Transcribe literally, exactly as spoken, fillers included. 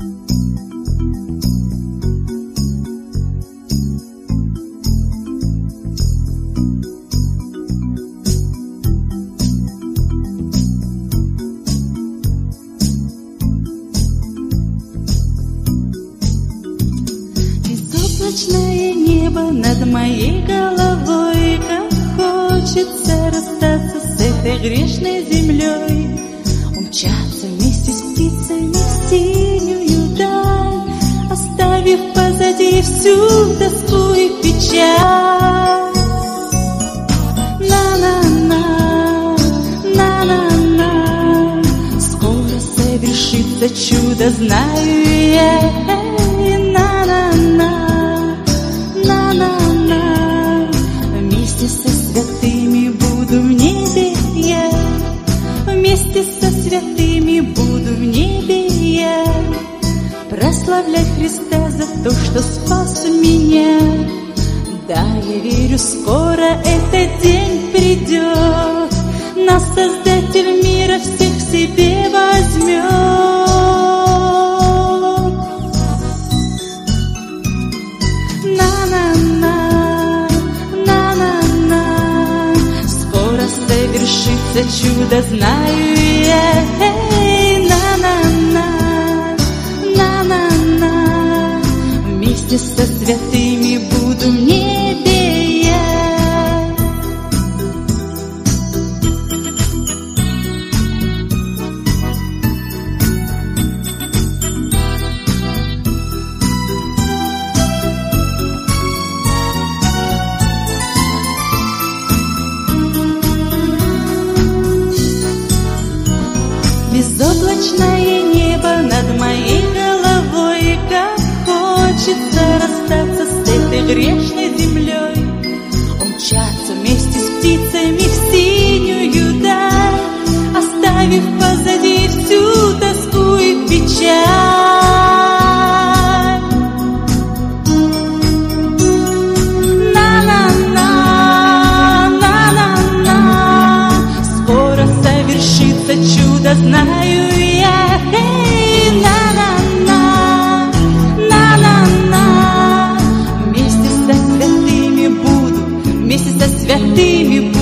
Безоблачное небо над моей головой, как хочется расстаться с этой грешной землей, умчаться вместе с птицами в синюю даль, оставив позади всю тоску и печаль. На-на-на, на-на-на, скоро совершится чудо, знаю я. Вместе со святыми буду в небе я, вместе со святыми буду в небе я, прославлять Христа за то, что спас меня. Да, я верю, скоро этот день придет, нас Создатель мира всех к себе возьмет. Совершится чудо, знаю я. Эй, на-на-на, на-на-на, вместе со святыми буду в небе я. Безоблачное небо над моей головой, как хочется расстаться с этой грешной землей, умчаться вместе с птицами в синюю даль, оставив позади всю тоску и печаль. На-на-на, на-на-на, скоро совершится чудо, знаю я. Эй, на-на-на, на-на-на, вместе со святыми буду, вместе со святыми буду.